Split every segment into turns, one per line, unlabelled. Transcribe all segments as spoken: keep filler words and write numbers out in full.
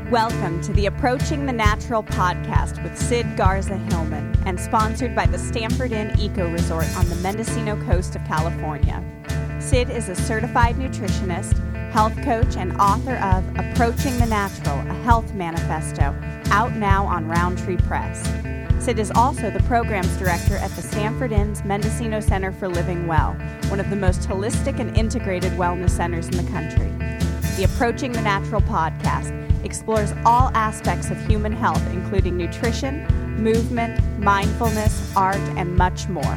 Welcome to the Approaching the Natural podcast with Sid Garza Hillman and sponsored by the Stanford Inn Eco Resort on the Mendocino coast of California. Sid is a certified nutritionist, health coach, and author of Approaching the Natural, a Health Manifesto, out now on Roundtree Press. Sid is also the programs director at the Stanford Inn's Mendocino Center for Living Well, one of the most holistic and integrated wellness centers in the country. The Approaching the Natural podcast explores all aspects of human health, including nutrition, movement, mindfulness, art, and much more.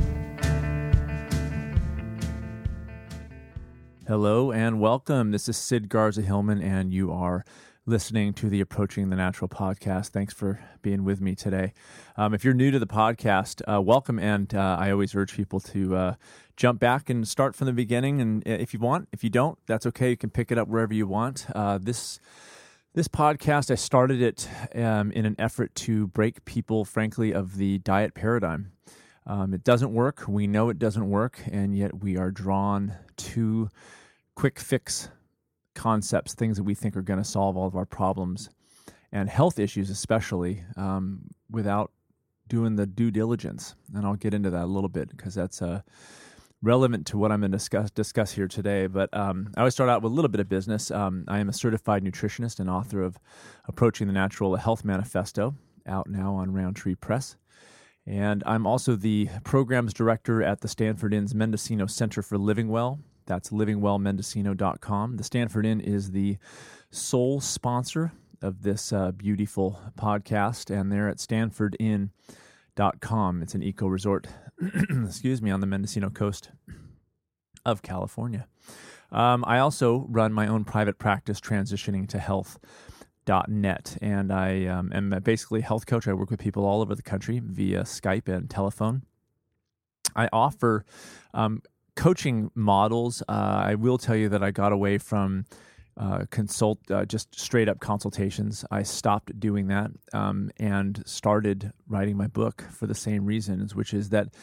Hello and welcome. This is Sid Garza Hillman, and you are listening to the Approaching the Natural podcast. Thanks for being with me today. Um, if you're new to the podcast, uh, welcome, and uh, I always urge people to uh, jump back and start from the beginning, and if you want. If you don't, that's okay. You can pick it up wherever you want. Uh, this This podcast, I started it um, in an effort to break people, frankly, of the diet paradigm. Um, it doesn't work. We know it doesn't work, and yet we are drawn to quick fix concepts, things that we think are going to solve all of our problems, and health issues especially, um, without doing the due diligence. And I'll get into that a little bit because that's uh, relevant to what I'm going to discuss, discuss here today. But um, I always start out with a little bit of business. Um, I am a certified nutritionist and author of Approaching the Natural, a Health Manifesto, out now on Roundtree Press. And I'm also the programs director at the Stanford Inn's Mendocino Center for Living Well. That's living well mendocino dot com. The Stanford Inn is the sole sponsor of this uh, beautiful podcast, and they're at stanford inn dot com. It's an eco resort, excuse me, on the Mendocino coast of California. Um, I also run my own private practice, transitioning to health dot net, and I um, am basically a health coach. I work with people all over the country via Skype and telephone. I offer um, coaching models. Uh, I will tell you that I got away from uh, consult, uh, just straight up consultations. I stopped doing that um, and started writing my book for the same reasons, which is that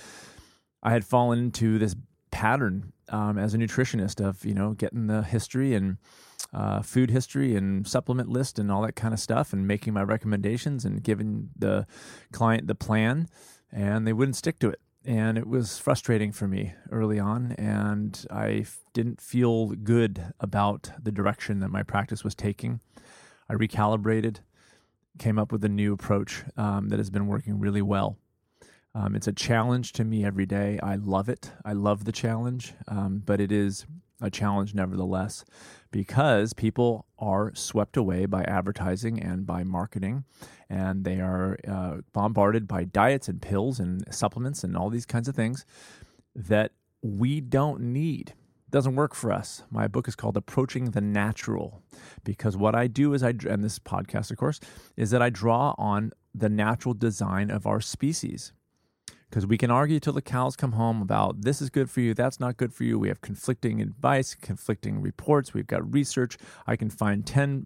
I had fallen into this pattern um, as a nutritionist of, you know, getting the history and uh, food history and supplement list and all that kind of stuff and making my recommendations and giving the client the plan, and they wouldn't stick to it. And it was frustrating for me early on, and I f- didn't feel good about the direction that my practice was taking. I recalibrated, came up with a new approach um, that has been working really well. Um, it's a challenge to me every day. I love it. I love the challenge, um, but it is a challenge nevertheless, because people are swept away by advertising and by marketing, and they are uh, bombarded by diets and pills and supplements and all these kinds of things that we don't need. It doesn't work for us. My book is called Approaching the Natural, because what I do is I, and this podcast, of course, is that I draw on the natural design of our species. Because we can argue till the cows come home about this is good for you, that's not good for you. We have conflicting advice, conflicting reports. We've got research. I can find ten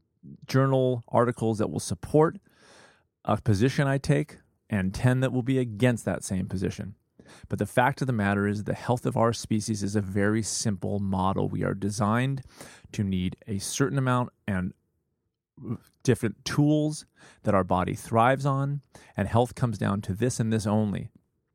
journal articles that will support a position I take and ten that will be against that same position. But the fact of the matter is the health of our species is a very simple model. We are designed to need a certain amount and different tools that our body thrives on, and health comes down to this and this only.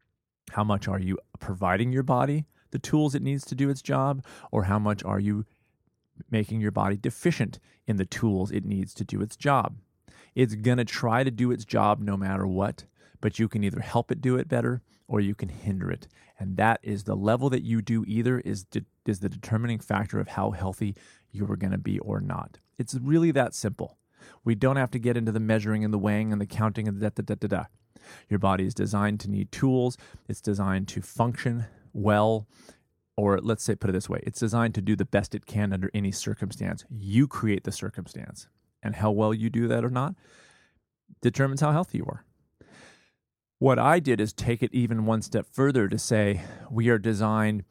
How much are you providing your body the tools it needs to do its job, or how much are you making your body deficient in the tools it needs to do its job? It's going to try to do its job no matter what, but you can either help it do it better or you can hinder it. And that is the level that you do either is, de- is the determining factor of how healthy you are going to be or not. It's really that simple. We don't have to get into the measuring and the weighing and the counting and the da-da-da-da-da. Your body is designed to need tools. It's designed to function well, or let's say, put it this way, it's designed to do the best it can under any circumstance. You create the circumstance, and how well you do that or not determines how healthy you are. What I did is take it even one step further to say we are designed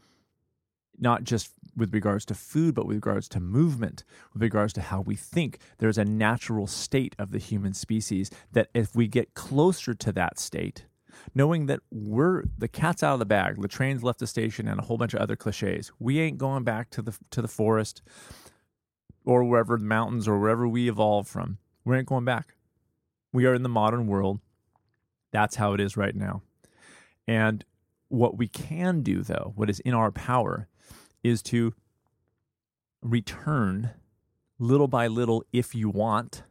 not just with regards to food, but with regards to movement, with regards to how we think. There's a natural state of the human species that if we get closer to that state, knowing that we're the cat's out of the bag, the train's left the station, and a whole bunch of other cliches, we ain't going back to the to the forest. or wherever the mountains or wherever we evolved from. We ain't going back. We are in the modern world. That's how it is right now. And what we can do, though, what is in our power, is to return little by little, if you want,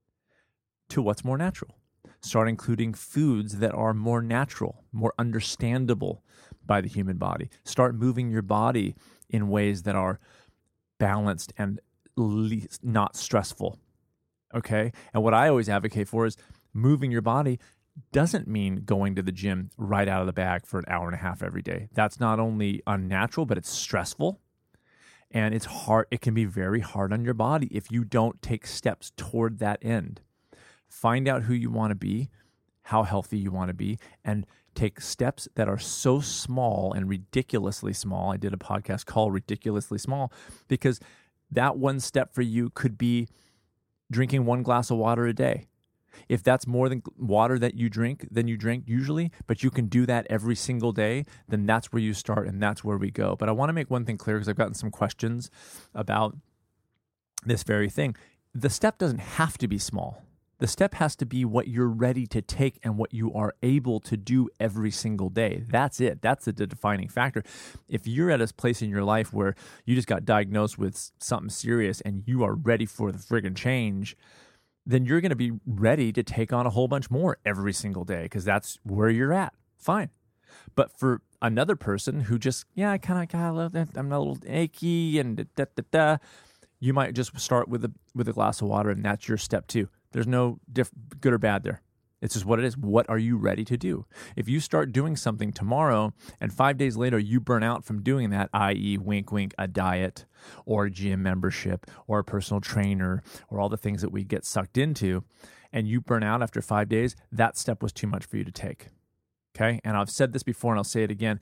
to what's more natural. Start including foods that are more natural, more understandable by the human body. Start moving your body in ways that are balanced and least, not stressful. Okay? And what I always advocate for is moving your body doesn't mean going to the gym right out of the bag for an hour and a half every day. That's not only unnatural, but it's stressful. And it's hard. It can be very hard on your body if you don't take steps toward that end. Find out who you want to be, how healthy you want to be, and take steps that are so small and ridiculously small. I did a podcast called Ridiculously Small, because that one step for you could be drinking one glass of water a day. If that's more than water that you drink, than you drink usually, but you can do that every single day, then that's where you start and that's where we go. But I want to make one thing clear, because I've gotten some questions about this very thing. The step doesn't have to be small. The step has to be what you're ready to take and what you are able to do every single day. That's it. That's the defining factor. If you're at a place in your life where you just got diagnosed with something serious and you are ready for the friggin' change, then you're going to be ready to take on a whole bunch more every single day, because that's where you're at. Fine. But for another person who just, yeah, I kind of got a little, I'm a little achy and da da da, you might just start with a with a glass of water, and that's your step two. There's no diff, good or bad there. It's just what it is. What are you ready to do? If you start doing something tomorrow and five days later you burn out from doing that, that is, wink, wink, a diet or a gym membership or a personal trainer or all the things that we get sucked into, and you burn out after five days, that step was too much for you to take. Okay? And I've said this before and I'll say it again.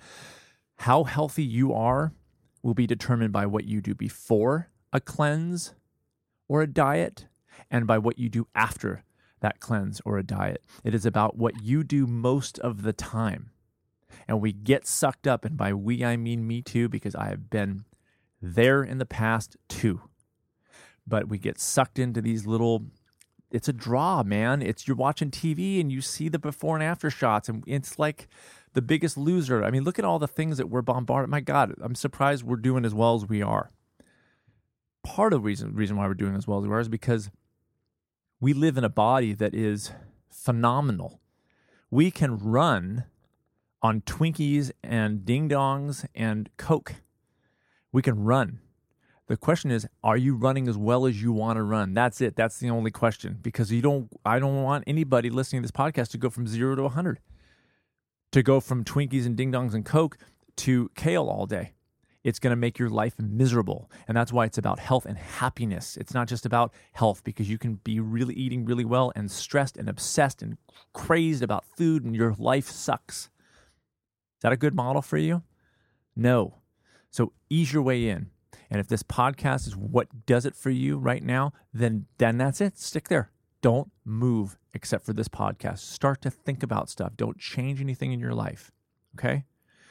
How healthy you are will be determined by what you do before a cleanse or a diet, and by what you do after that cleanse or a diet. It is about what you do most of the time. And we get sucked up, and by we, I mean me too, because I have been there in the past too. But we get sucked into these little, it's a draw, man. It's you're watching T V and you see the before and after shots, and it's like The Biggest Loser. I mean, look at all the things that we're bombarded. My God, I'm surprised we're doing as well as we are. Part of the reason, reason why we're doing as well as we are is because we live in a body that is phenomenal. We can run on Twinkies and Ding Dongs and Coke. We can run. The question is, are you running as well as you want to run? That's it. That's the only question. Because you don't, I don't want anybody listening to this podcast to go from zero to one hundred. To go from Twinkies and Ding Dongs and Coke to kale all day. It's going to make your life miserable. And that's why it's about health and happiness. It's not just about health, because you can be really eating really well and stressed and obsessed and crazed about food and your life sucks. Is that a good model for you? No. So ease your way in. And if this podcast is what does it for you right now, then, then that's it. Stick there. Don't move except for this podcast. Start to think about stuff. Don't change anything in your life. Okay?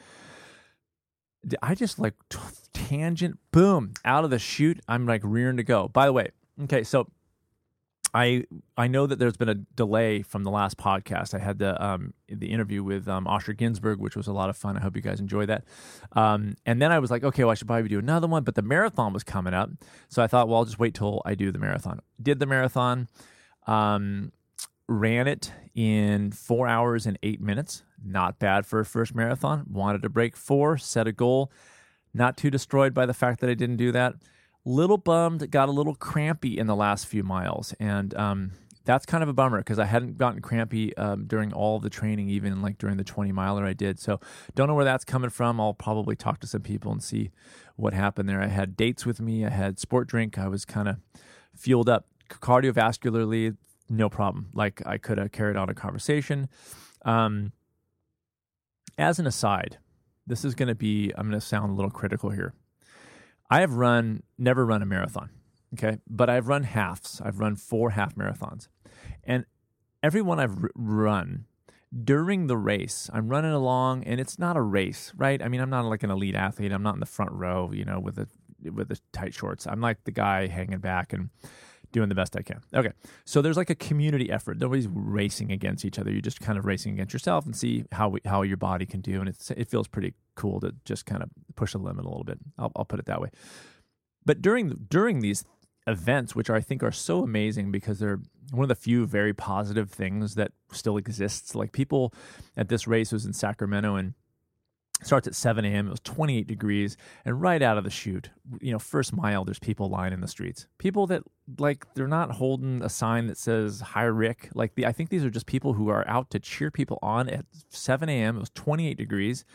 I just like t- tangent, boom, out of the chute. I'm like rearing to go. By the way, okay, so I I know that there's been a delay from the last podcast. I had the um the interview with um, Osher Ginsberg, which was a lot of fun. I hope you guys enjoyed that. Um, and then I was like, okay, well, I should probably do another one. But the marathon was coming up, so I thought, well, I'll just wait till I do the marathon. Did the marathon, um, ran it in four hours and eight minutes. Not bad for a first marathon. Wanted to break four, set a goal. Not too destroyed by the fact that I didn't do that. Little bummed, got a little crampy in the last few miles. And um, that's kind of a bummer, because I hadn't gotten crampy um, during all of the training, even like during the twenty miler I did. So don't know where that's coming from. I'll probably talk to some people and see what happened there. I had dates with me. I had sport drink. I was kind of fueled up cardiovascularly. No problem. Like I could have carried on a conversation. Um, As an aside, this is going to be, I'm going to sound a little critical here. I have run, never run a marathon, okay? But I've run halves. I've run four half marathons. And every one I've r- run, during the race, I'm running along, and it's not a race, right? I mean, I'm not like an elite athlete. I'm not in the front row, you know, with a with the tight shorts. I'm like the guy hanging back and doing the best I can. Okay, so there's like a community effort. Nobody's racing against each other. You're just kind of racing against yourself and see how we, how your body can do. And it's, it feels pretty cool to just kind of push the limit a little bit. I'll, I'll put it that way. But during during these events, which I think are so amazing because they're one of the few very positive things that still exists. Like people at this race was in Sacramento and starts at seven a.m. It was twenty-eight degrees, and right out of the chute, you know, first mile, there's people lying in the streets. People that, like, they're not holding a sign that says, "Hi, Rick." Like, the, I think these are just people who are out to cheer people on at seven a.m. It was twenty-eight degrees.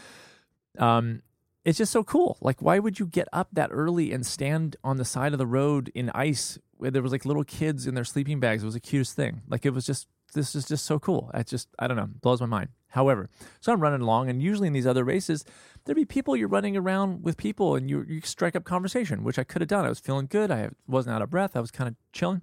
Um, it's just so cool. Like, why would you get up that early and stand on the side of the road in ice where there was, like, little kids in their sleeping bags? It was the cutest thing. Like, it was just, this is just so cool. It just, I don't know, blows my mind. However, so I'm running along, and usually in these other races, there'd be people, you're running around with people, and you you strike up conversation, which I could have done. I was feeling good. I wasn't out of breath. I was kind of chilling.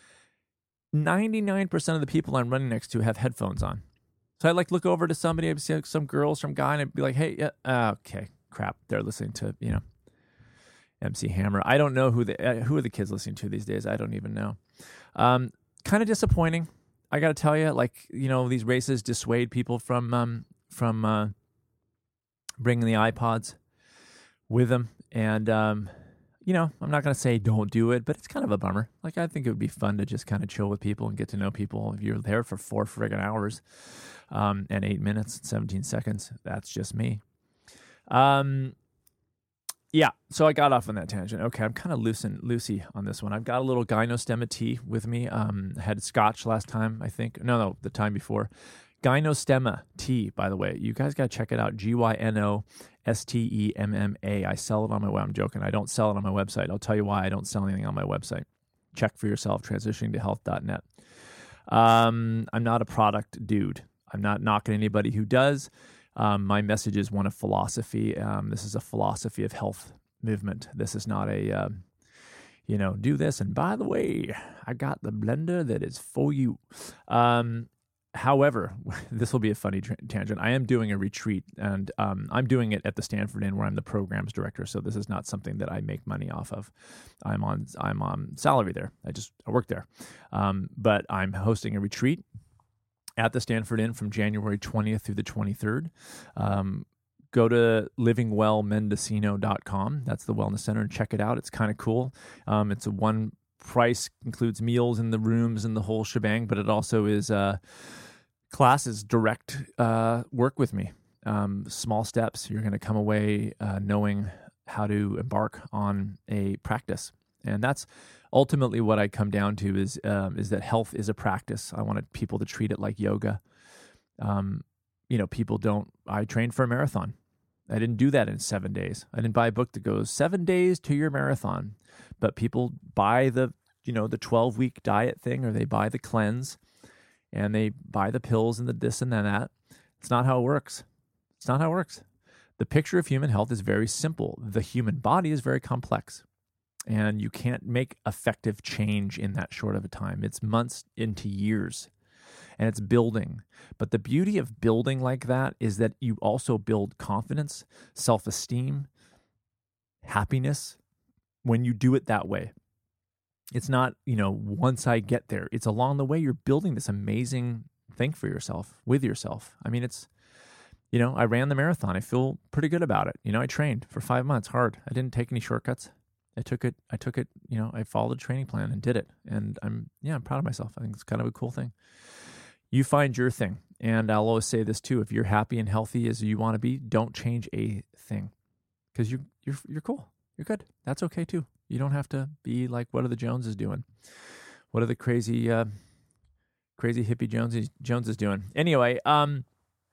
ninety-nine percent of the people I'm running next to have headphones on. So I'd like look over to somebody, I'd see like some girl, some guy, and I'd be like, hey, yeah, uh, okay, crap. They're listening to, you know, M C Hammer. I don't know who the, uh, who are the kids listening to these days. I don't even know. Um, kind of disappointing. I got to tell you, like, you know, these races dissuade people from um, from uh, bringing the iPods with them. And, um, you know, I'm not going to say don't do it, but it's kind of a bummer. Like, I think it would be fun to just kind of chill with people and get to know people. If you're there for four friggin' hours um, and eight minutes and seventeen seconds, that's just me. Um, yeah, so I got off on that tangent. Okay, I'm kind of loose and loosey on this one. I've got a little Gynostemma tea with me. Um, I had scotch last time, I think. No, no, the time before. Gynostemma tea, by the way. You guys got to check it out. G Y N O S T E M M A. I sell it on my website. I'm joking. I don't sell it on my website. I'll tell you why I don't sell anything on my website. Check for yourself, transitioning to health dot net. Um, I'm not a product dude. I'm not knocking anybody who does. Um, my message is one of philosophy. Um, this is a philosophy of health movement. This is not a, uh, you know, do this. And by the way, I got the blender that is for you. Um, however, this will be a funny tra- tangent. I am doing a retreat, and um, I'm doing it at the Stanford Inn where I'm the programs director. So this is not something that I make money off of. I'm on I'm on salary there. I just I work there. Um, but I'm hosting a retreat at the Stanford Inn from January twentieth through the twenty-third. Um, go to living well mendocino dot com. That's the wellness center, and check it out. It's kind of cool. Um, it's a one price, includes meals in the rooms and the whole shebang, but it also is uh, classes, direct uh, work with me. Um, small steps. You're going to come away uh, knowing how to embark on a practice. And that's ultimately what I come down to is um, is that health is a practice. I wanted people to treat it like yoga. Um, you know, people don't, I trained for a marathon. I didn't do that in seven days. I didn't buy a book that goes seven days to your marathon. But people buy the, you know, the twelve-week diet thing, or they buy the cleanse, and they buy the pills and the this and that. It's not how it works. It's not how it works. The picture of human health is very simple. The human body is very complex. And you can't make effective change in that short of a time. It's months into years, and it's building. But the beauty of building like that is that you also build confidence, self-esteem, happiness when you do it that way. It's not, you know, once I get there. It's along the way you're building this amazing thing for yourself, with yourself. I mean, it's, you know, I ran the marathon. I feel pretty good about it. You know, I trained for five months hard. I didn't take any shortcuts. I took it, I took it, you know, I followed a training plan and did it. And I'm, yeah, I'm proud of myself. I think it's kind of a cool thing. You find your thing. And I'll always say this too, if you're happy and healthy as you want to be, don't change a thing. Because you, you're, you're cool. You're good. That's okay too. You don't have to be like, what are the Joneses doing? What are the crazy, uh, crazy hippie Joneses, Joneses doing? Anyway, um,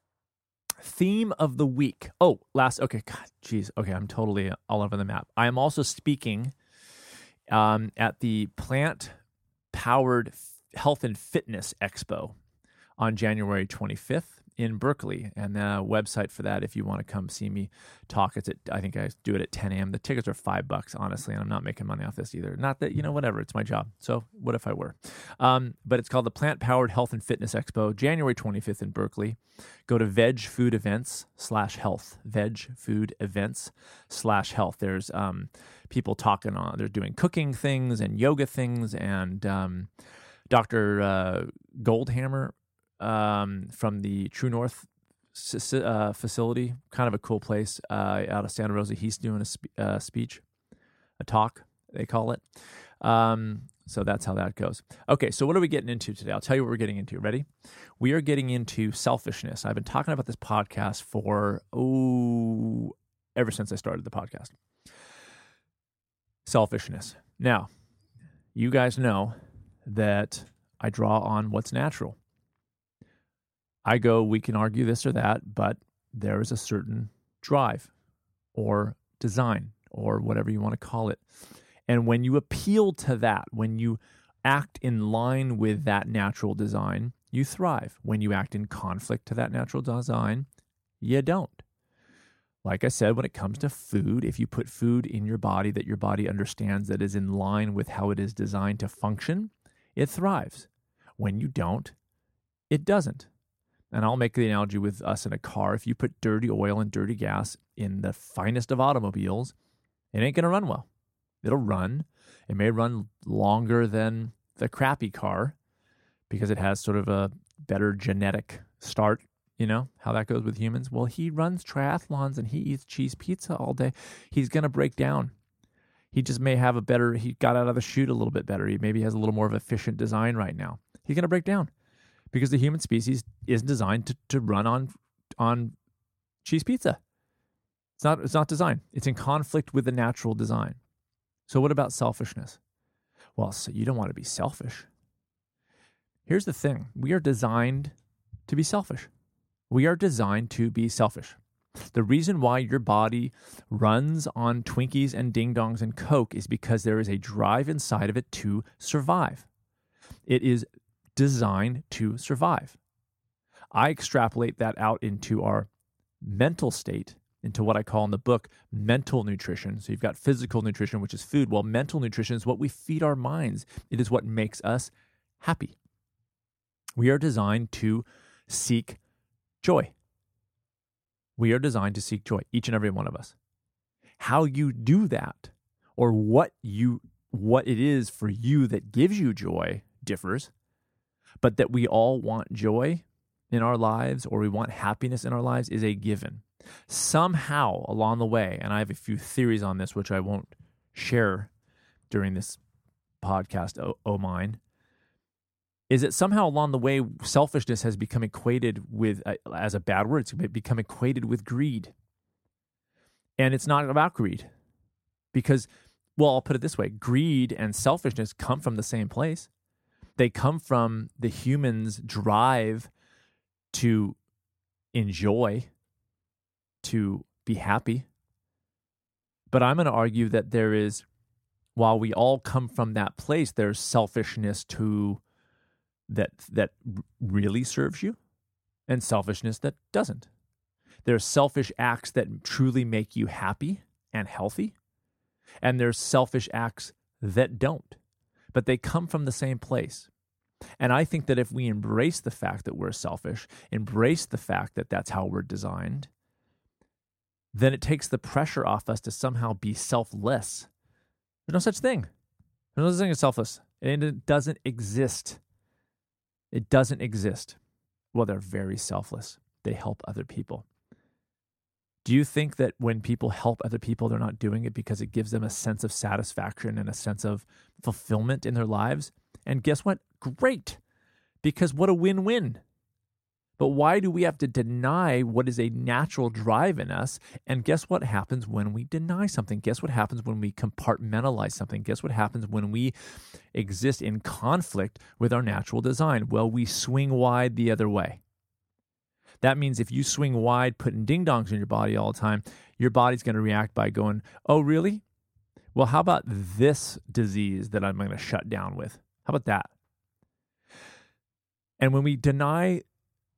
theme of the week. Oh, last, okay, God, geez. Okay, I'm totally all over the map. I am also speaking um, at the Plant Powered Health and Fitness Expo on January twenty-fifth in Berkeley. And the website for that, if you want to come see me talk, it's at, I think I do it at ten a.m. The tickets are five bucks, honestly, and I'm not making money off this either. Not that, you know, whatever, it's my job. So what if I were? Um, but it's called the Plant Powered Health and Fitness Expo, January twenty-fifth in Berkeley. Go to veg food events slash health, veg food events slash health. There's um, people talking on, they're doing cooking things and yoga things, and um, Doctor Uh, Goldhammer um, from the True North uh, facility, kind of a cool place uh, out of Santa Rosa. He's doing a spe- uh, speech, a talk, they call it. Um, so that's how that goes. Okay, so what are we getting into today? I'll tell you what we're getting into. Ready? We are getting into selfishness. I've been talking about this podcast for, oh, ever since I started the podcast. Selfishness. Now, you guys know that I draw on what's natural. I go, we can argue this or that, but there is a certain drive or design or whatever you want to call it. And when you appeal to that, when you act in line with that natural design, you thrive. When you act in conflict to that natural design, you don't. Like I said, when it comes to food, if you put food in your body that your body understands that is in line with how it is designed to function, it thrives. When you don't, it doesn't. And I'll make the analogy with us in a car. If you put dirty oil and dirty gas in the finest of automobiles, it ain't going to run well. It'll run. It may run longer than the crappy car because it has sort of a better genetic start. You know how that goes with humans? Well, he runs triathlons and he eats cheese pizza all day. He's going to break down. He just may have a better, he got out of the chute a little bit better. He maybe has a little more of an efficient design right now. He's going to break down because the human species isn't designed to, to run on on cheese pizza. It's not, it's not designed. It's in conflict with the natural design. So what about selfishness? Well, so you don't want to be selfish. Here's the thing. We are designed to be selfish. We are designed to be selfish. The reason why your body runs on Twinkies and Ding Dongs and Coke is because there is a drive inside of it to survive. It is designed to survive. I extrapolate that out into our mental state, into what I call in the book mental nutrition. So you've got physical nutrition, which is food. Well, mental nutrition is what we feed our minds. It is what makes us happy. We are designed to seek joy. We are designed to seek joy, each and every one of us. How you do that, or what you what it is for you that gives you joy differs, but that we all want joy in our lives, or we want happiness in our lives, is a given. Somehow along the way, and I have a few theories on this, which I won't share during this podcast, oh, oh mine, is that somehow along the way, selfishness has become equated with, uh, as a bad word, it's become equated with greed. And it's not about greed. Because, well, I'll put it this way, greed and selfishness come from the same place. They come from the human's drive to enjoy, to be happy. But I'm going to argue that there is, while we all come from that place, there's selfishness to that that really serves you and selfishness that doesn't. There's selfish acts that truly make you happy and healthy, and there's selfish acts that don't, but they come from the same place. And I think that if we embrace the fact that we're selfish, embrace the fact that that's how we're designed, then it takes the pressure off us to somehow be selfless. There's no such thing. There's no such thing as selfless. And it doesn't exist. It doesn't exist. Well, they're very selfless. They help other people. Do you think that when people help other people, they're not doing it because it gives them a sense of satisfaction and a sense of fulfillment in their lives? And guess what? Great. Because what a win-win. But why do we have to deny what is a natural drive in us? And guess what happens when we deny something? Guess what happens when we compartmentalize something? Guess what happens when we exist in conflict with our natural design? Well, we swing wide the other way. That means if you swing wide, putting ding-dongs in your body all the time, your body's going to react by going, oh, really? Well, how about this disease that I'm going to shut down with? How about that? And when we deny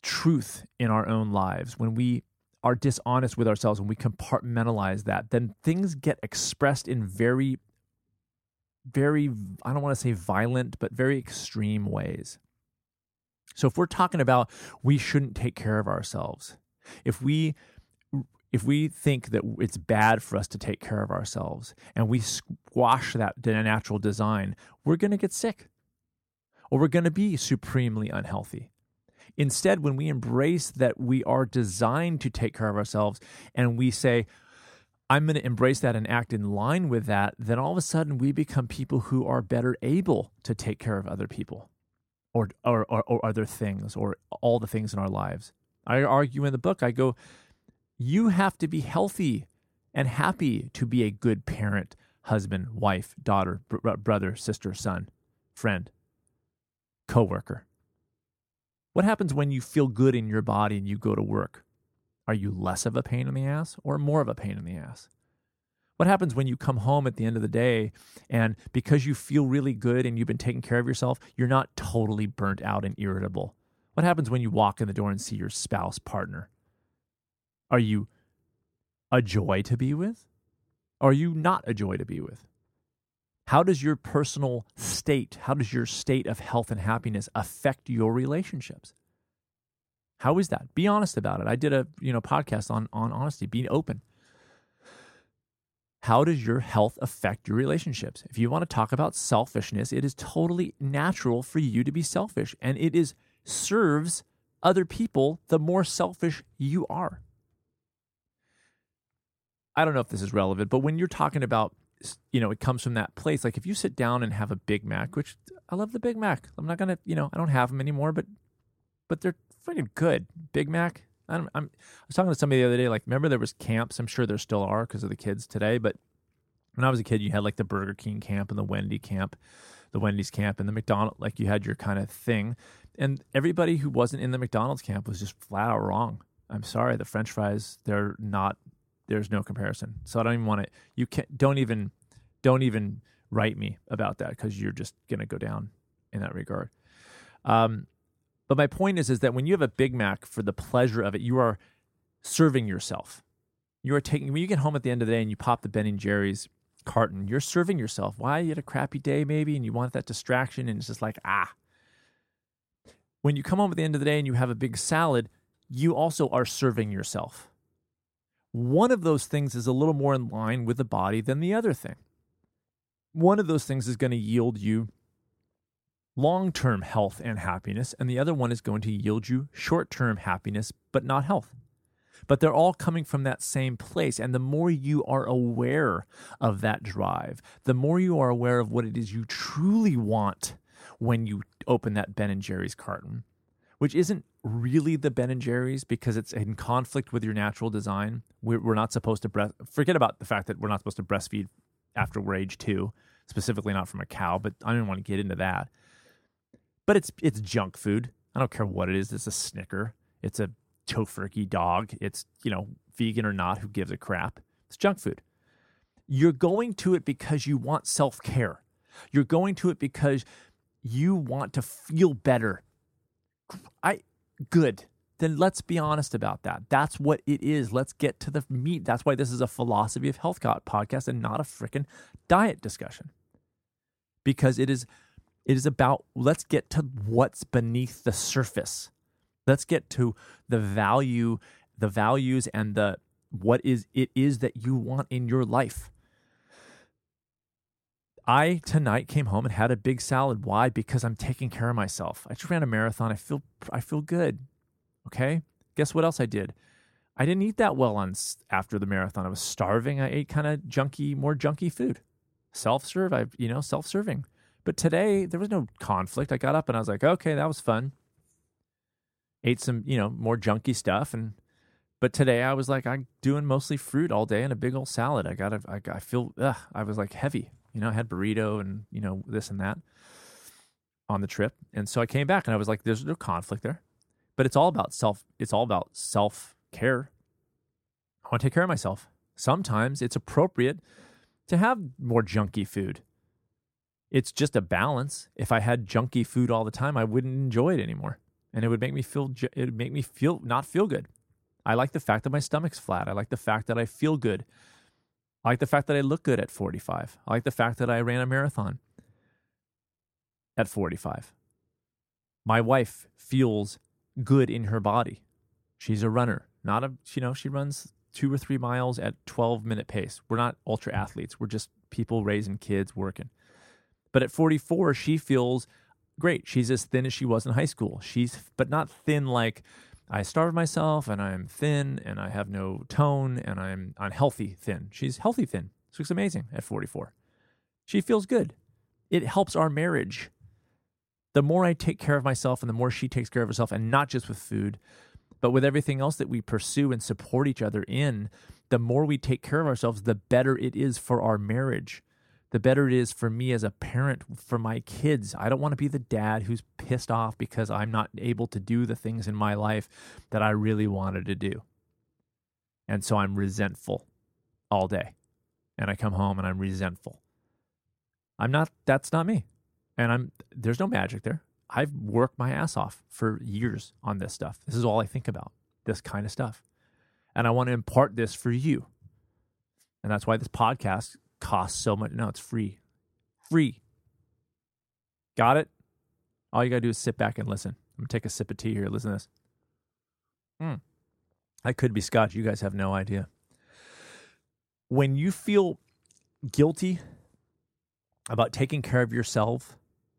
truth in our own lives, when we are dishonest with ourselves, when we compartmentalize that, then things get expressed in very, very, I don't want to say violent, but very extreme ways. So if we're talking about we shouldn't take care of ourselves, if we if we think that it's bad for us to take care of ourselves and we squash that natural design, we're going to get sick or we're going to be supremely unhealthy. Instead, when we embrace that we are designed to take care of ourselves and we say, I'm going to embrace that and act in line with that, then all of a sudden we become people who are better able to take care of other people or or, or, or other things or all the things in our lives. I argue in the book, I go, you have to be healthy and happy to be a good parent, husband, wife, daughter, br- brother, sister, son, friend, coworker. What happens when you feel good in your body and you go to work? Are you less of a pain in the ass or more of a pain in the ass? What happens when you come home at the end of the day and because you feel really good and you've been taking care of yourself, you're not totally burnt out and irritable? What happens when you walk in the door and see your spouse, partner? Are you a joy to be with? Or are you not a joy to be with? How does your personal state, how does your state of health and happiness affect your relationships? How is that? Be honest about it. I did a you know podcast on, on honesty, being open. How does your health affect your relationships? If you want to talk about selfishness, it is totally natural for you to be selfish, and it is serves other people the more selfish you are. I don't know if this is relevant, but when you're talking about, you know, it comes from that place. Like if you sit down and have a Big Mac, which I love the Big Mac. I'm not going to, you know, I don't have them anymore, but but they're freaking good. Big Mac. I, don't, I'm, I was talking to somebody the other day, like, remember there was camps? I'm sure there still are because of the kids today, but when I was a kid, you had like the Burger King camp and the Wendy camp, the Wendy's camp and the McDonald's, like you had your kind of thing. And everybody who wasn't in the McDonald's camp was just flat out wrong. I'm sorry, the French fries, they're not, there's no comparison. So I don't even want to, you can't, don't even, don't even write me about that because you're just going to go down in that regard. Um, But my point is, is that when you have a Big Mac for the pleasure of it, you are serving yourself. You are taking, when you get home at the end of the day and you pop the Ben and Jerry's carton, you're serving yourself. Why? You had a crappy day maybe and you want that distraction and it's just like, ah. When you come home at the end of the day and you have a big salad, you also are serving yourself. One of those things is a little more in line with the body than the other thing. One of those things is going to yield you long-term health and happiness, and the other one is going to yield you short-term happiness, but not health. But they're all coming from that same place, and the more you are aware of that drive, the more you are aware of what it is you truly want when you open that Ben and Jerry's carton, which isn't really the Ben and Jerry's because it's in conflict with your natural design. We're, we're not supposed to breast, forget about the fact that we're not supposed to breastfeed after we're age two, specifically not from a cow, but I don't want to get into that. But it's it's junk food. I don't care what it is. It's a Snicker. It's a Tofurkey dog. It's, you know, vegan or not, who gives a crap? It's junk food. You're going to it because you want self-care. You're going to it because you want to feel better. I good. Then let's be honest about that. That's what it is. Let's get to the meat. That's why this is a philosophy of health podcast and not a freaking diet discussion. Because it is It is about, let's get to what's beneath the surface. Let's get to the value, the values and the what is it is that you want in your life. I tonight came home and had a big salad. Why? Because I'm taking care of myself. I just ran a marathon. I feel I feel good. Okay? Guess what else I did? I didn't eat that well on after the marathon. I was starving. I ate kind of junky, more junky food. Self-serve, I you know, self-serving. But today, there was no conflict. I got up and I was like, okay, that was fun. Ate some, you know, more junky stuff. And But today I was like, I'm doing mostly fruit all day and a big old salad. I got to, I, I feel, ugh, I was like heavy. You know, I had burrito and, you know, this and that on the trip. And so I came back and I was like, there's no conflict there. But it's all about self, it's all about self-care. I want to take care of myself. Sometimes it's appropriate to have more junky food. It's just a balance. If I had junky food all the time, I wouldn't enjoy it anymore. and it would make me feel, it would make me feel, not feel good. I like the fact that my stomach's flat. I like the fact that I feel good. I like the fact that I look good at forty-five. I like the fact that I ran a marathon at forty-five. My wife feels good in her body. She's a runner, not a, you know, she runs two or three miles at twelve minute pace. We're not ultra athletes. We're just people raising kids, working. But at forty-four, she feels great. She's as thin as she was in high school. She's, but not thin like I starved myself and I'm thin and I have no tone and I'm unhealthy thin. She's healthy thin. She looks amazing at forty-four. She feels good. It helps our marriage. The more I take care of myself and the more she takes care of herself, and not just with food, but with everything else that we pursue and support each other in, the more we take care of ourselves, the better it is for our marriage. The better it is for me as a parent, for my kids. I don't want to be the dad who's pissed off because I'm not able to do the things in my life that I really wanted to do. And so I'm resentful all day. And I come home and I'm resentful. I'm not, that's not me. And I'm, there's no magic there. I've worked my ass off for years on this stuff. This is all I think about, this kind of stuff. And I want to impart this for you. And that's why this podcast costs so much. No, it's free. Free. Got it? All you got to do is sit back and listen. I'm going to take a sip of tea here. Listen to this. Mm. I could be Scotch. You guys have no idea. When you feel guilty about taking care of yourself,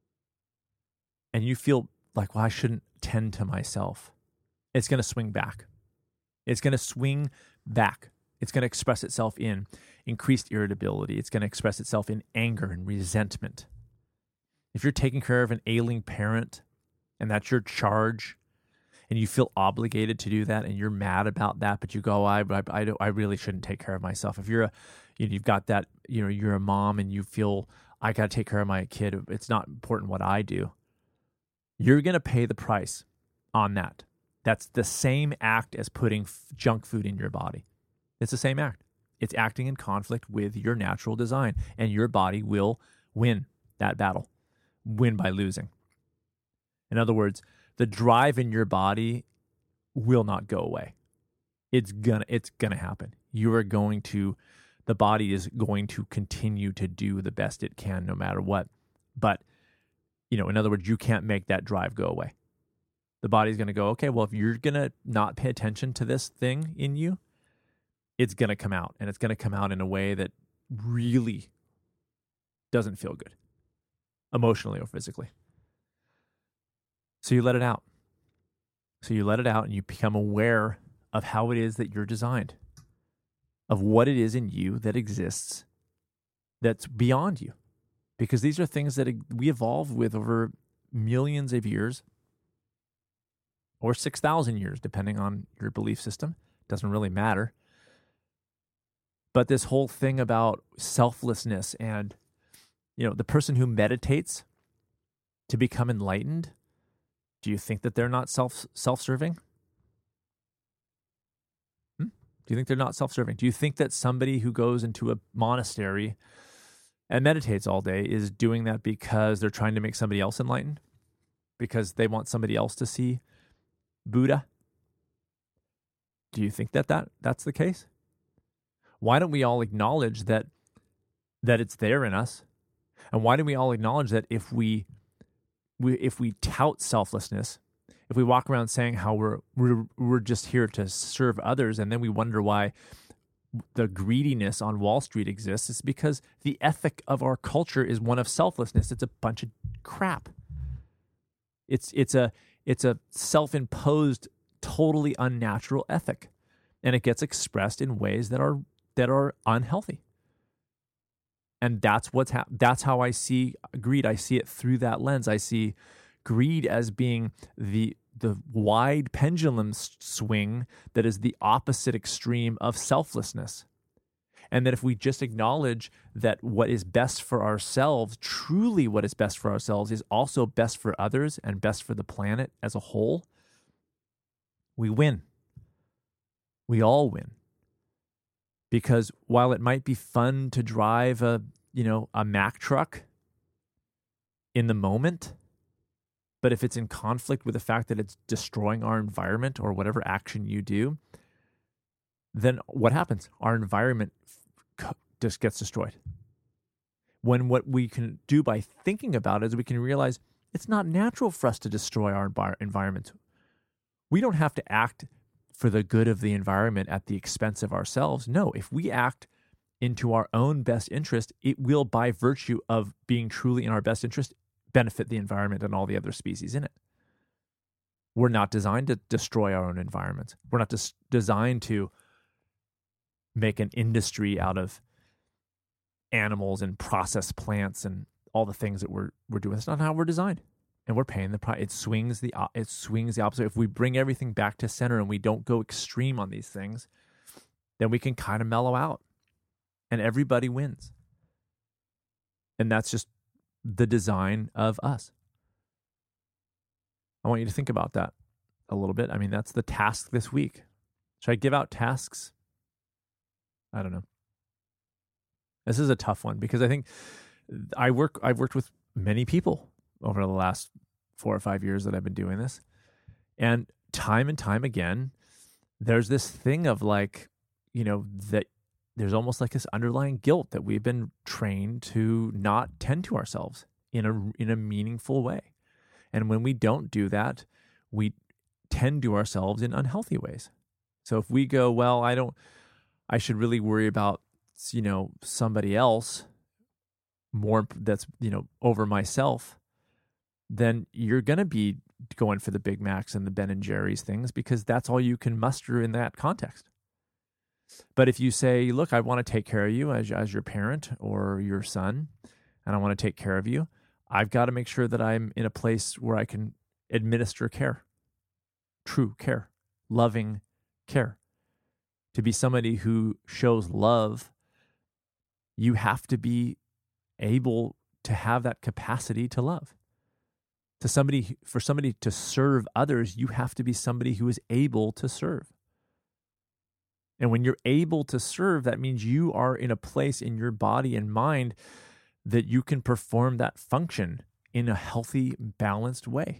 and you feel like, well, I shouldn't tend to myself, it's going to swing back. It's going to swing back. It's going to express itself in increased irritability. It's going to express itself in anger and resentment. If you're taking care of an ailing parent and that's your charge, and you feel obligated to do that, and you're mad about that, but you go, I, I, I, don't, I really shouldn't take care of myself. If you're a, you know, you've got that, you know, you're a mom and you feel, I got to take care of my kid. It's not important what I do. You're going to pay the price on that. That's the same act as putting f- junk food in your body. It's the same act. It's acting in conflict with your natural design, and your body will win that battle, win by losing. In other words, the drive in your body will not go away. It's gonna, it's gonna happen. You are going to, the body is going to continue to do the best it can no matter what. But, you know, in other words, you can't make that drive go away. The body's going to go, okay, well, if you're going to not pay attention to this thing in you, it's going to come out, and it's going to come out in a way that really doesn't feel good, emotionally or physically. So you let it out. So you let it out and you become aware of how it is that you're designed, of what it is in you that exists that's beyond you. Because these are things that we evolved with over millions of years, or six thousand years, depending on your belief system. Doesn't really matter. But this whole thing about selflessness and, you know, the person who meditates to become enlightened, do you think that they're not self, self-serving? Hmm? Do you think they're not self-serving? Do you think that somebody who goes into a monastery and meditates all day is doing that because they're trying to make somebody else enlightened? Because they want somebody else to see Buddha? Do you think that, that that's the case? Why don't we all acknowledge that that it's there in us? And why don't we all acknowledge that if we, we if we tout selflessness, if we walk around saying how we're, we're we're just here to serve others, and then we wonder why the greediness on Wall Street exists, it's because the ethic of our culture is one of selflessness. It's a bunch of crap. It's it's a it's a self-imposed, totally unnatural ethic, and it gets expressed in ways that are that are unhealthy. And that's what's ha- that's how I see greed. I see it through that lens. I see greed as being the the wide pendulum swing that is the opposite extreme of selflessness. And that if we just acknowledge that what is best for ourselves, truly what is best for ourselves, is also best for others and best for the planet as a whole, we win. We all win. Because while it might be fun to drive a, you know, a Mack truck in the moment, But if it's in conflict with the fact that it's destroying our environment or whatever action you do, then what happens? Our environment just gets destroyed. When what we can do by thinking about it is we can realize it's not natural for us to destroy our environment. We don't have to act for the good of the environment at the expense of ourselves. No, if we act into our own best interest, it will, by virtue of being truly in our best interest, benefit the environment and all the other species in it. We're not designed to destroy our own environment. We're not des- designed to make an industry out of animals and process plants and all the things that we're we're doing. That's not how we're designed, and we're paying the price. It swings the it swings the opposite. If we bring everything back to center and we don't go extreme on these things, then we can kind of mellow out, and everybody wins. And that's just the design of us. I want you to think about that a little bit. I mean, that's the task this week. Should I give out tasks? I don't know. This is a tough one because I think I work, I've worked with many people over the last four or five years that I've been doing this. And time and time again, there's this thing of like, you know, that there's almost like this underlying guilt that we've been trained to not tend to ourselves in a, in a meaningful way. And when we don't do that, we tend to ourselves in unhealthy ways. So if we go, well, I don't, I should really worry about, you know, somebody else more that's, you know, over myself, then you're going to be going for the Big Macs and the Ben and Jerry's things because that's all you can muster in that context. But if you say, look, I want to take care of you as, as your parent or your son, and I want to take care of you, I've got to make sure that I'm in a place where I can administer care, true care, loving care. To be somebody who shows love, you have to be able to have that capacity to love. To somebody, for somebody to serve others, you have to be somebody who is able to serve. And when you're able to serve, that means you are in a place in your body and mind that you can perform that function in a healthy, balanced way.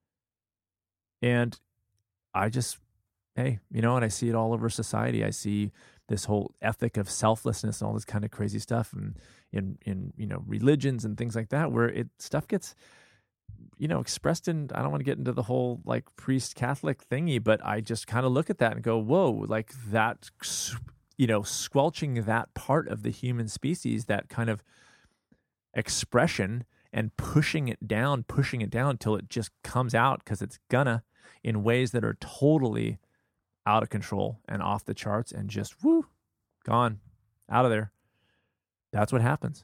And I just, hey, you know, and I see it all over society. I see this whole ethic of selflessness and all this kind of crazy stuff, and in, in, you know, religions and things like that, where it stuff gets, you know, expressed in, I don't want to get into the whole like priest Catholic thingy, but I just kind of look at that and go, whoa, like that, you know, squelching that part of the human species, that kind of expression, and pushing it down, pushing it down till it just comes out because it's gonna, in ways that are totally out of control and off the charts and just woo, gone, out of there. That's what happens.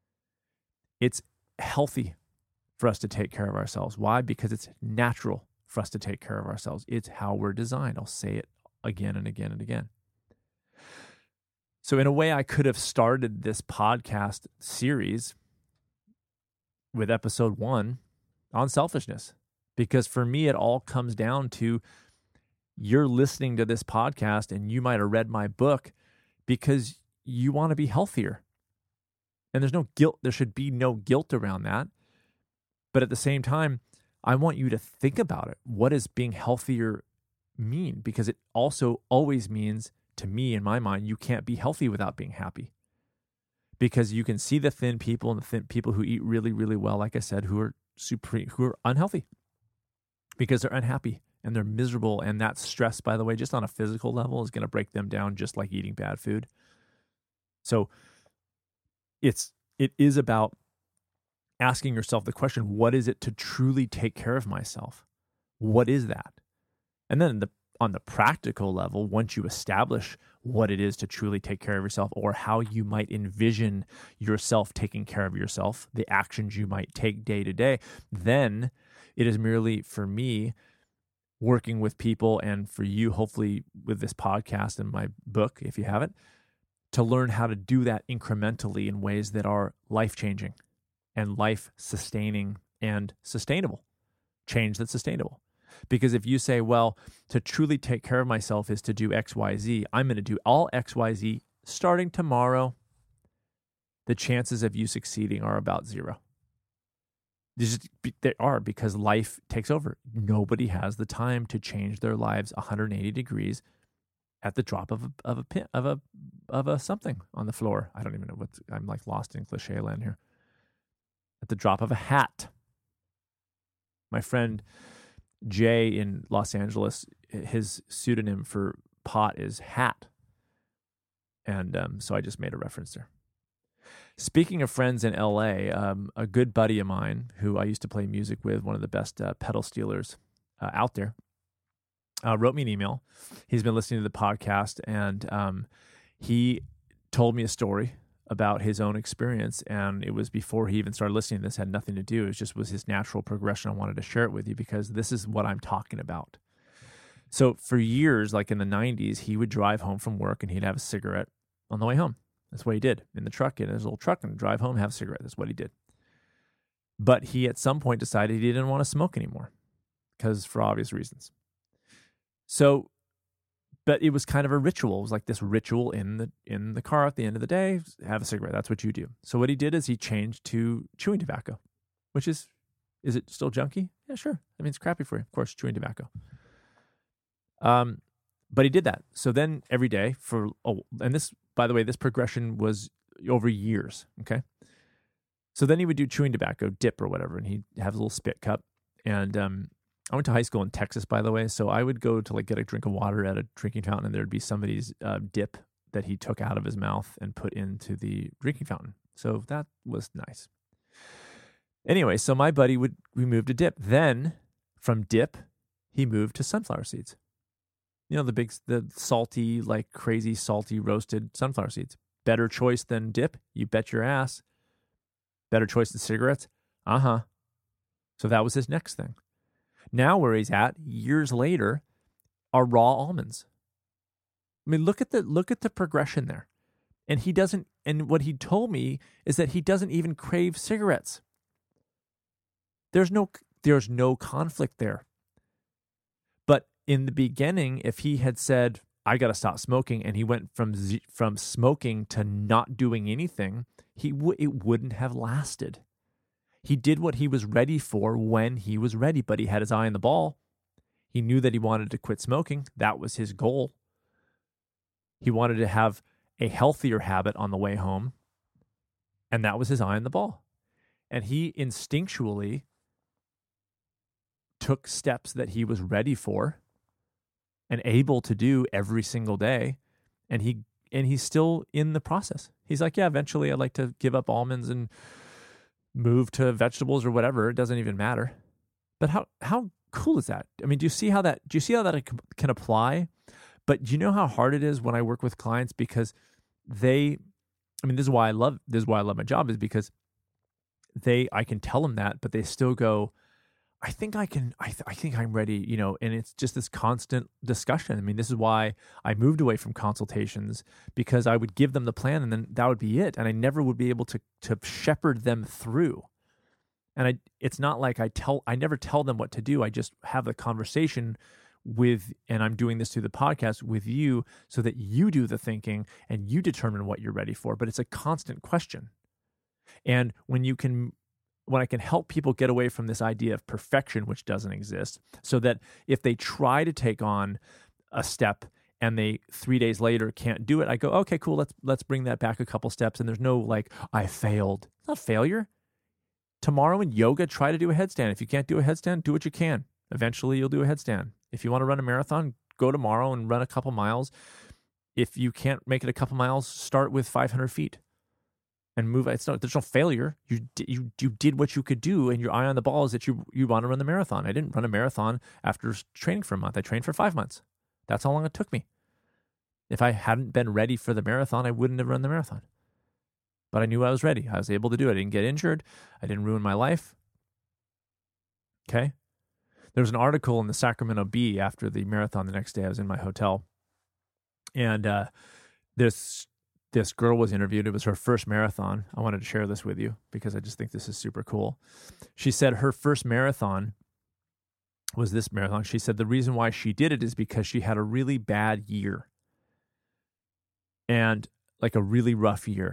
It's healthy for us to take care of ourselves. Why? Because it's natural for us to take care of ourselves. It's how we're designed. I'll say it again and again and again. So in a way, I could have started this podcast series with episode one on selfishness, because for me, it all comes down to you're listening to this podcast and you might have read my book because you want to be healthier. And there's no guilt. There should be no guilt around that. But at the same time, I want you to think about it. What does being healthier mean? Because it also always means, to me, in my mind, you can't be healthy without being happy. Because you can see the thin people and the thin people who eat really, really well, like I said, who are super, who are unhealthy because they're unhappy and they're miserable. And that stress, by the way, just on a physical level, is going to break them down just like eating bad food. So it's it is about asking yourself the question, what is it to truly take care of myself? What is that? And then the, on the practical level, once you establish what it is to truly take care of yourself, or how you might envision yourself taking care of yourself, the actions you might take day to day, then it is merely, for me, working with people, and for you, hopefully with this podcast and my book, if you have it, to learn how to do that incrementally in ways that are life-changing and life-sustaining and sustainable. Change that's sustainable. Because if you say, well, to truly take care of myself is to do X, Y, Z, I'm going to do all X, Y, Z starting tomorrow, the chances of you succeeding are about zero. Just, they are, because life takes over. Nobody has the time to change their lives one hundred eighty degrees at the drop of a, of a pin, of a of a something on the floor. I don't even know what I'm like lost in cliche land here. At the drop of a hat. My friend Jay in Los Angeles, his pseudonym for pot is Hat, and um, so I just made a reference there. Speaking of friends in L A, um, a good buddy of mine who I used to play music with, one of the best uh, pedal stealers uh, out there, uh, wrote me an email. He's been listening to the podcast, and um, he told me a story about his own experience, and it was before he even started listening to this. It had nothing to do. It just was his natural progression. I wanted to share it with you because this is what I'm talking about. So for years, like in the nineties, he would drive home from work and he'd have a cigarette on the way home. That's what he did in the truck, in his little truck, and drive home, have a cigarette. That's what he did. But he at some point decided he didn't want to smoke anymore because for obvious reasons. So, but it was kind of a ritual. It was like this ritual in the in the car at the end of the day, have a cigarette. That's what you do. So what he did is he changed to chewing tobacco, which is, is it still junky? Yeah, sure. I mean, it's crappy for you. Of course, chewing tobacco. Um, but he did that. So then every day for, oh, and this, by the way, this progression was over years, okay? So then he would do chewing tobacco, dip or whatever, and he'd have a little spit cup. And um, I went to high school in Texas, by the way, so I would go to like get a drink of water at a drinking fountain, and there'd be somebody's uh, dip that he took out of his mouth and put into the drinking fountain. So that was nice. Anyway, so my buddy would, we moved to dip. Then from dip, he moved to sunflower seeds. You know, the big, the salty, like crazy salty roasted sunflower seeds. Better choice than dip? You bet your ass. Better choice than cigarettes? Uh-huh. So that was his next thing. Now where he's at, years later, are raw almonds. I mean, look at the look at the progression there. And he doesn't, and what he told me is that he doesn't even crave cigarettes. There's no there's no conflict there. But in the beginning, if he had said, I got to stop smoking, and he went from z- from smoking to not doing anything, he w- it wouldn't have lasted. He did what he was ready for when he was ready, but he had his eye on the ball. He knew that he wanted to quit smoking. That was his goal. He wanted to have a healthier habit on the way home, and that was his eye on the ball. And he instinctually took steps that he was ready for and able to do every single day, and he and he's still in the process. He's like, yeah, eventually I'd like to give up almonds and move to vegetables or whatever. It doesn't even matter. But how how cool is that? I mean, do you see how that do you see how that can apply? But do you know how hard it is when I work with clients, because they, I mean, this is why I love this is why I love my job, is because they I can tell them that, but they still go, I think I can, I, th- I think I'm ready, you know, and it's just this constant discussion. I mean, this is why I moved away from consultations, because I would give them the plan and then that would be it. And I never would be able to, to shepherd them through. And I, it's not like I tell, I never tell them what to do. I just have the conversation with, and I'm doing this through the podcast with you so that you do the thinking and you determine what you're ready for. But it's a constant question. And when you can, when I can help people get away from this idea of perfection, which doesn't exist, so that if they try to take on a step and they three days later can't do it, I go, okay, cool, let's let's bring that back a couple steps. And there's no like, I failed. It's not failure. Tomorrow in yoga, try to do a headstand. If you can't do a headstand, do what you can. Eventually you'll do a headstand. If you want to run a marathon, go tomorrow and run a couple miles. If you can't make it a couple miles, start with five hundred feet. And move. It's not. There's no failure. You you you did what you could do, and your eye on the ball is that you you want to run the marathon. I didn't run a marathon after training for a month. I trained for five months. That's how long it took me. If I hadn't been ready for the marathon, I wouldn't have run the marathon. But I knew I was ready. I was able to do it. I didn't get injured. I didn't ruin my life. Okay. There was an article in the Sacramento Bee after the marathon the next day. I was in my hotel, and uh, this. This girl was interviewed. It was her first marathon. I wanted to share this with you because I just think this is super cool. She said her first marathon was this marathon. She said the reason why she did it is because she had a really bad year, and like a really rough year.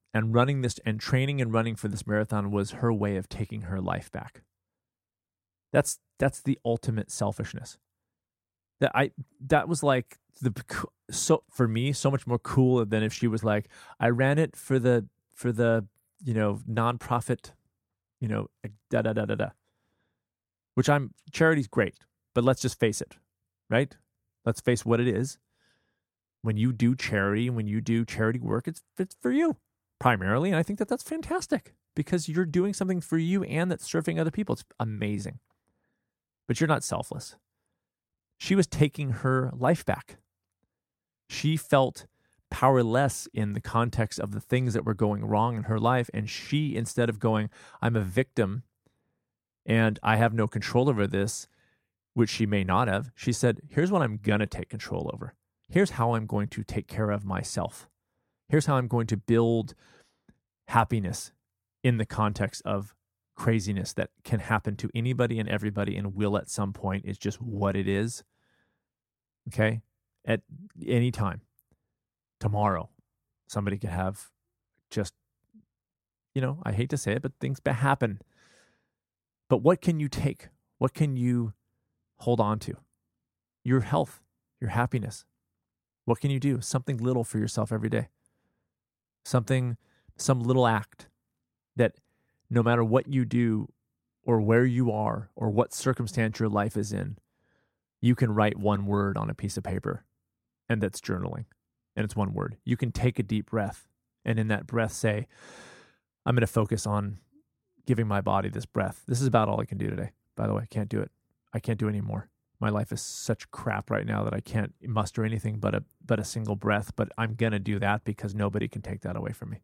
And running this and training and running for this marathon was her way of taking her life back. That's that's the ultimate selfishness. That I that was like the so for me so much more cool than if she was like, I ran it for the for the you know nonprofit, you know da da da da da. Which I'm charity's great, but let's just face it, right? Let's face what it is. When you do charity, when you do charity work, it's it's for you primarily, and I think that that's fantastic because you're doing something for you and that's serving other people. It's amazing. But you're not selfless. She was taking her life back. She felt powerless in the context of the things that were going wrong in her life, and she, instead of going, I'm a victim and I have no control over this, which she may not have, she said, here's what I'm going to take control over. Here's how I'm going to take care of myself. Here's how I'm going to build happiness in the context of craziness that can happen to anybody and everybody and will at some point. It's just what it is. Okay? At any time. Tomorrow, somebody could have just, you know, I hate to say it, but things happen. But what can you take? What can you hold on to? Your health, your happiness. What can you do? Something little for yourself every day. Something, some little act that no matter what you do or where you are or what circumstance your life is in, you can write one word on a piece of paper, and that's journaling. And it's one word. You can take a deep breath, and in that breath say, I'm going to focus on giving my body this breath. This is about all I can do today. By the way, I can't do it. I can't do it anymore. My life is such crap right now that I can't muster anything but a but a single breath, but I'm going to do that because nobody can take that away from me.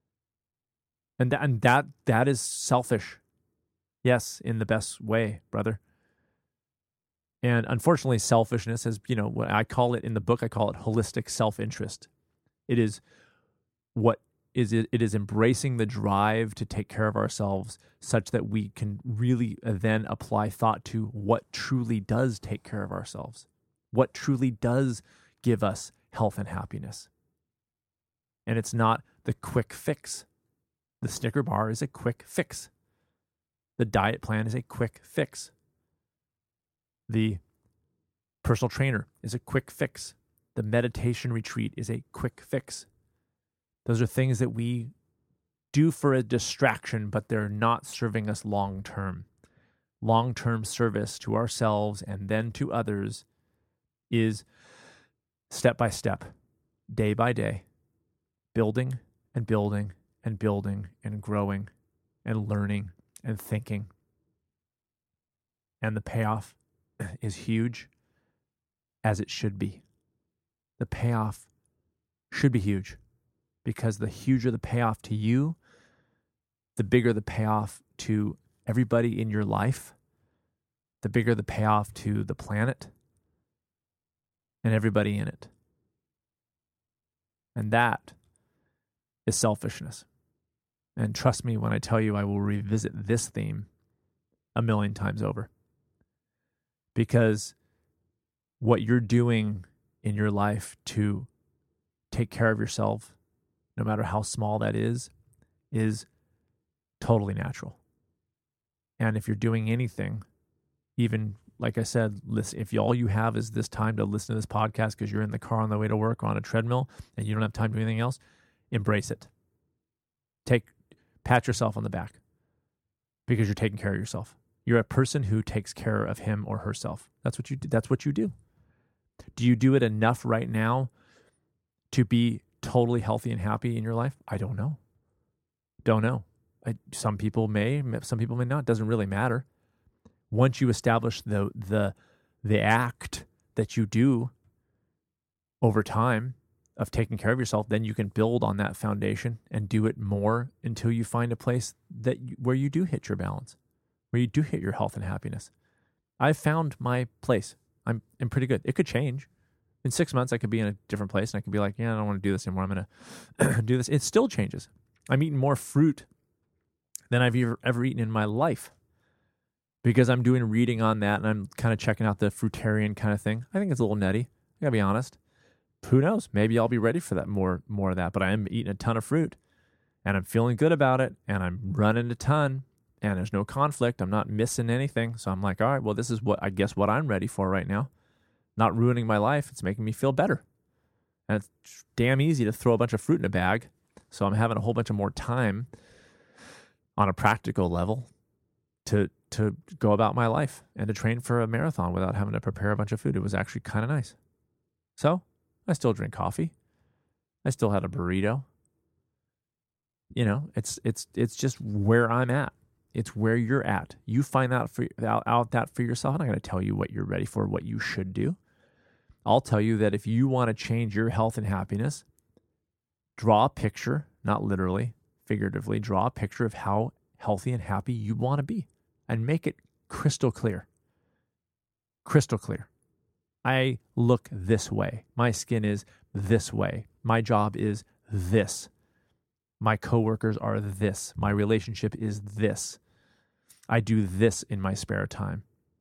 And that, and that that is selfish. Yes, in the best way, brother. And unfortunately, selfishness is, you know, what I call it in the book, I call it holistic self-interest. It is what is it, it is embracing the drive to take care of ourselves such that we can really then apply thought to what truly does take care of ourselves, what truly does give us health and happiness. And it's not the quick fix. The Snicker bar is a quick fix. The diet plan is a quick fix. The personal trainer is a quick fix. The meditation retreat is a quick fix. Those are things that we do for a distraction, but they're not serving us long-term. Long-term service to ourselves and then to others is step by step, day by day, building and building and building and growing and learning and thinking. And the payoff is huge, as it should be. The payoff should be huge. Because the huger the payoff to you, the bigger the payoff to everybody in your life, the bigger the payoff to the planet and everybody in it. And that is selfishness. And trust me when I tell you I will revisit this theme a million times over. Because what you're doing in your life to take care of yourself, no matter how small that is, is totally natural. And if you're doing anything, even like I said, listen, if all you have is this time to listen to this podcast because you're in the car on the way to work or on a treadmill and you don't have time to do anything else, embrace it. Take, pat yourself on the back because you're taking care of yourself. You're a person who takes care of him or herself. That's what you do. That's what you do. Do you do it enough right now to be totally healthy and happy in your life? I don't know. Don't know. I, some people may, some people may not. It doesn't really matter. Once you establish the the the act that you do over time of taking care of yourself, then you can build on that foundation and do it more until you find a place that you, where you do hit your balance, where you do hit your health and happiness. I've found my place. I'm I'm pretty good. It could change. In six months, I could be in a different place, and I could be like, yeah, I don't want to do this anymore. I'm going to do this. It still changes. I'm eating more fruit than I've ever, ever eaten in my life because I'm doing reading on that, and I'm kind of checking out the fruitarian kind of thing. I think it's a little nutty. I got to be honest. Who knows? Maybe I'll be ready for that more, more of that, but I am eating a ton of fruit, and I'm feeling good about it, and I'm running a ton, and there's no conflict. I'm not missing anything. So I'm like, all right, well, this is what I guess what I'm ready for right now. Not ruining my life. It's making me feel better. And it's damn easy to throw a bunch of fruit in a bag. So I'm having a whole bunch of more time on a practical level to to go about my life and to train for a marathon without having to prepare a bunch of food. It was actually kind of nice. So I still drink coffee. I still had a burrito. You know, it's it's it's just where I'm at. It's where you're at. You find out for out, out that for yourself. I'm not going to tell you what you're ready for, what you should do. I'll tell you that if you want to change your health and happiness, draw a picture, not literally, figuratively, draw a picture of how healthy and happy you want to be and make it crystal clear. Crystal clear. I look this way. My skin is this way. My job is this. My coworkers are this. My relationship is this. I do this in my spare time.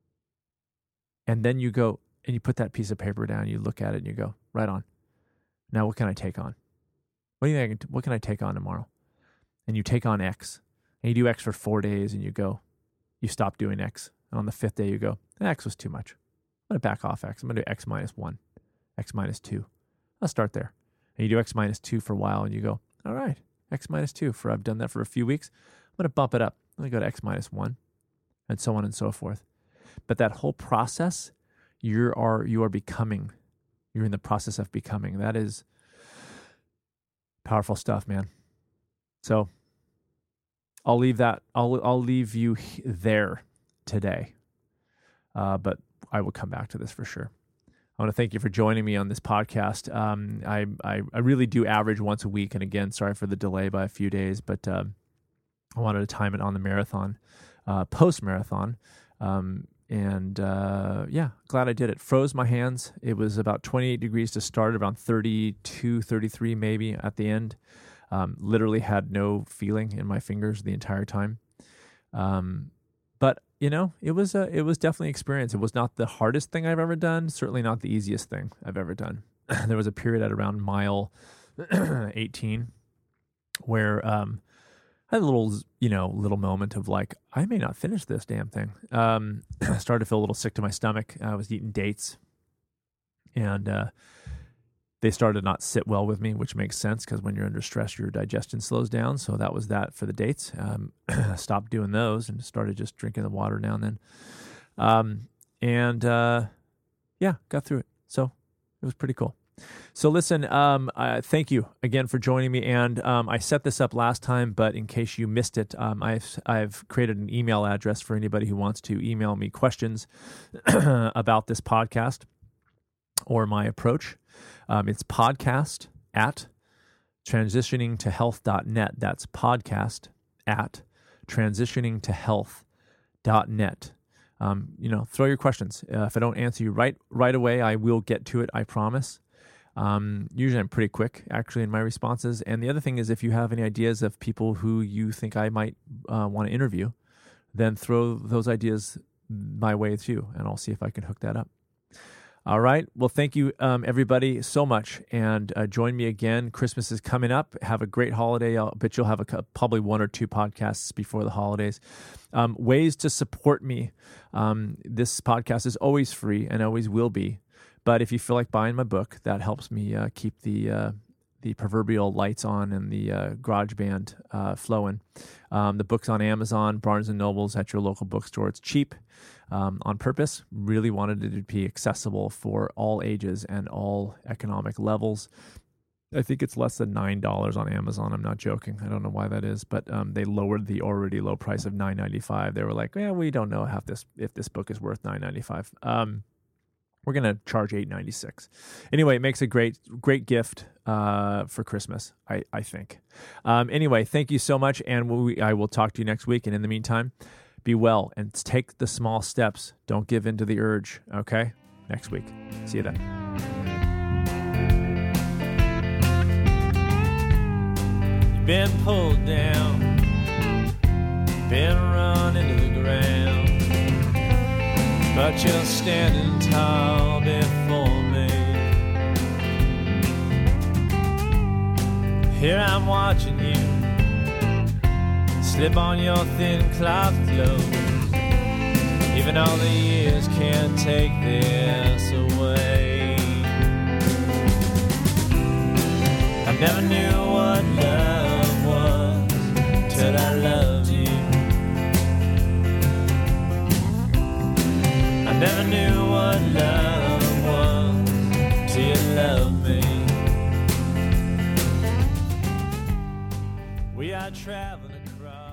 And then you go and you put that piece of paper down, you look at it and you go, right on. Now what can I take on? What do you think? What can I take on tomorrow? And you take on X. And you do X for four days and you go, you stop doing X. And on the fifth day you go, X was too much. I'm going to back off X. I'm going to do X minus one, X minus two. I'll start there. And you do X minus two for a while and you go, all right, X minus two. For I've done that for a few weeks. I'm going to bump it up. I'm going to go to X minus one and so on and so forth. But that whole process, you are you are becoming. You're in the process of becoming. That is powerful stuff, man. So I'll leave that. I'll I'll leave you there today. Uh, but I will come back to this for sure. I want to thank you for joining me on this podcast. Um, I, I I really do average once a week, and again, sorry for the delay by a few days, but uh, I wanted to time it on the marathon, uh, post marathon. Um, And uh, yeah, glad I did it. Froze my hands. It was about twenty-eight degrees to start, around thirty-two, thirty-three maybe at the end. Um, literally had no feeling in my fingers the entire time. Um, but you know, it was a, it was definitely an experience. It was not the hardest thing I've ever done. Certainly not the easiest thing I've ever done. There was a period at around mile eighteen where um, I had a little, you know, little moment of like, I may not finish this damn thing. Um, I started to feel a little sick to my stomach. I was eating dates, and uh, they started to not sit well with me, which makes sense because when you're under stress, your digestion slows down. So that was that for the dates. Um, stopped doing those and started just drinking the water now and then. Um, and uh, yeah, got through it. So it was pretty cool. So listen, um, uh, thank you again for joining me. And um, I set this up last time, but in case you missed it, um, I've I've created an email address for anybody who wants to email me questions about this podcast or my approach. Um, it's podcast at transitioning to health dot net. That's podcast at transitioning to health dot net. Um, you know, throw your questions. Uh, if I don't answer you right right away, I will get to it. I promise. Um, usually I'm pretty quick actually in my responses. And the other thing is if you have any ideas of people who you think I might uh, want to interview, then throw those ideas my way too, and I'll see if I can hook that up. All right. Well, thank you, um, everybody, so much. And uh, join me again. Christmas is coming up. Have a great holiday. I'll bet you'll have a, probably one or two podcasts before the holidays. Um, ways to support me. Um, this podcast is always free and always will be. But if you feel like buying my book, that helps me uh, keep the uh, the proverbial lights on and the uh, garage band uh, flowing. Um, the book's on Amazon, Barnes and Nobles, at your local bookstore. It's cheap um, on purpose. Really wanted it to be accessible for all ages and all economic levels. I think it's less than nine dollars on Amazon. I'm not joking. I don't know why that is, but um, they lowered the already low price of nine ninety-five. They were like, "Yeah, we don't know how this if this book is worth nine ninety-five." Um, We're going to charge eight ninety-six. Anyway, it makes a great great gift uh, for Christmas, I, I think. Um, anyway, thank you so much, and we, I will talk to you next week. And in the meantime, be well and take the small steps. Don't give in to the urge, okay? Next week. See you then. You've been pulled down, been run into the ground, but you're standing tall before me. Here I'm watching you slip on your thin cloth clothes. Even all the years can't take this away. I never knew what love was till I loved you. I never knew what love was till you loved me. We are traveling across